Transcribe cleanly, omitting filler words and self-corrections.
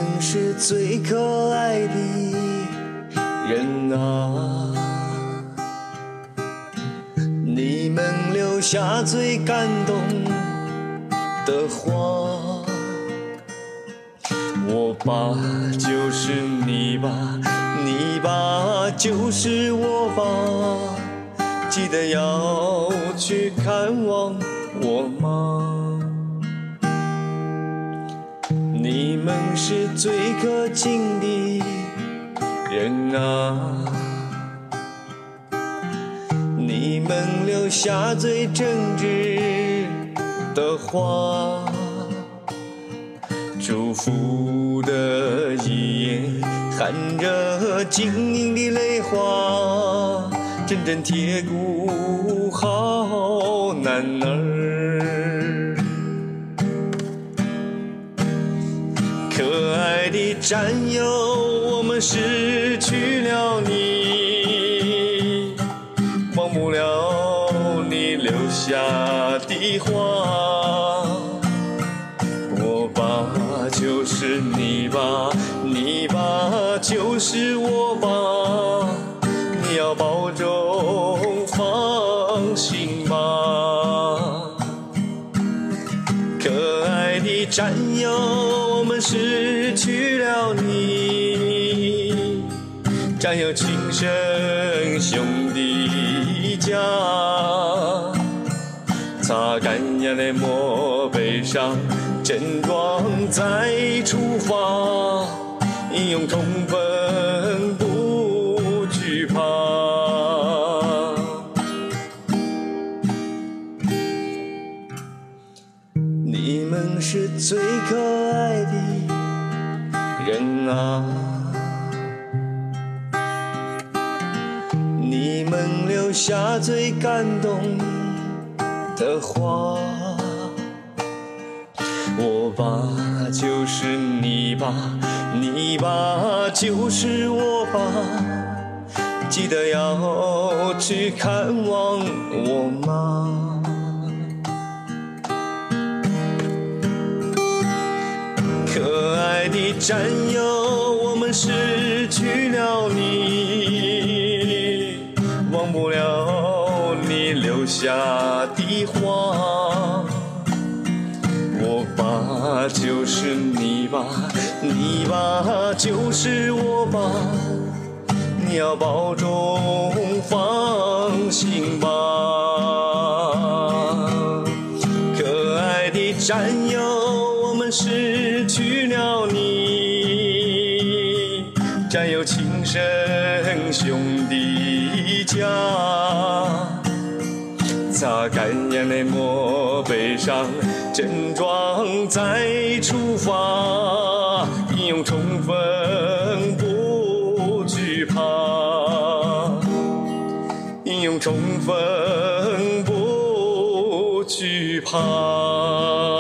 是最可爱的人啊，你们留下最感动的话。我吧就是你吧，你吧就是我吧，记得要去看望我吗？你们是最可敬的人啊，你们留下最真挚的话，祝福的一眼含着晶莹的泪花，真正铁骨好男儿。可爱的战友，我们失去了你，忘不了你留下的话。我吧就是你吧，你吧就是我吧，你要保重放心吧。可爱的战友，我们失去了你，战友情深兄弟家，擦干眼泪莫悲伤，振壮再出发，英勇冲锋不惧怕。你们是最可爱的人啊，你们留下最感动的话。我吧就是你吧，你吧就是我吧，记得要去看望我吗？可爱的战友，我们失去了你，忘不了你留下的话。我吧就是你吧，你吧就是我吧，你要保重放心吧。可爱的战友，我们失去了你，战友情深兄弟家，擦干眼泪莫悲伤，振壮再出发，英勇冲锋不惧怕，英勇冲锋不惧怕。